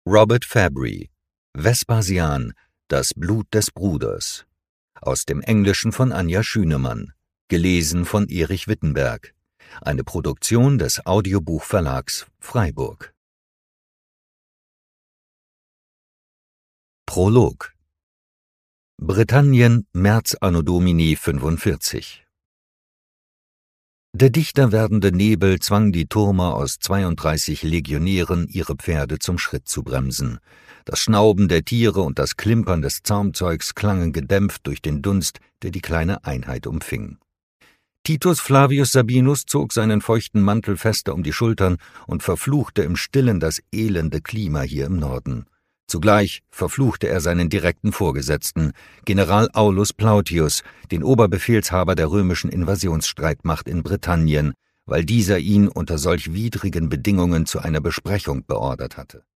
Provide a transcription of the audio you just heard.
Robert Fabry, Vespasian, das Blut des Bruders. Aus dem Englischen von Anja Schünemann. Gelesen von Erich Wittenberg. Eine Produktion des Audiobuchverlags Freiburg. Prolog. Britannien, März anno Domini 45. Der dichter werdende Nebel zwang die Turmer aus 32 Legionären, ihre Pferde zum Schritt zu bremsen. Das Schnauben der Tiere und das Klimpern des Zaumzeugs klangen gedämpft durch den Dunst, der die kleine Einheit umfing. Titus Flavius Sabinus zog seinen feuchten Mantel fester um die Schultern und verfluchte im Stillen das elende Klima hier im Norden. Zugleich verfluchte er seinen direkten Vorgesetzten, General Aulus Plautius, den Oberbefehlshaber der römischen Invasionsstreitmacht in Britannien, weil dieser ihn unter solch widrigen Bedingungen zu einer Besprechung beordert hatte.